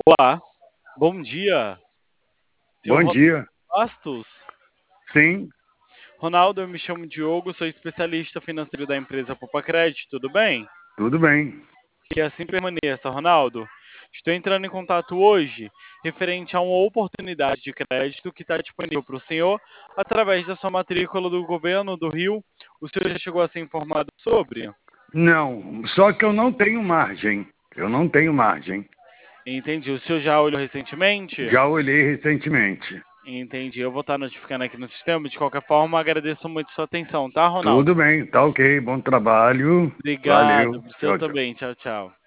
Olá, bom dia, senhor Bom Ronaldo dia. Bastos. Sim, Ronaldo, eu me chamo Diogo, sou especialista financeiro da empresa Poupa Crédito, tudo bem? tudo bem. Que assim permaneça, Ronaldo. Estou entrando em contato hoje referente a uma oportunidade de crédito que está disponível para o senhor através da sua matrícula do governo do Rio. O senhor já chegou a ser informado sobre? Não, só que eu não tenho margem. Eu não tenho margem. Entendi. O senhor já olhou recentemente? Já olhei recentemente. Entendi. Eu vou estar notificando aqui no sistema. De qualquer forma, agradeço muito sua atenção, tá, Ronaldo? Tudo bem, tá ok. Bom trabalho. Obrigado. Valeu. Pro seu Tchau, tchau. também. Tchau, tchau.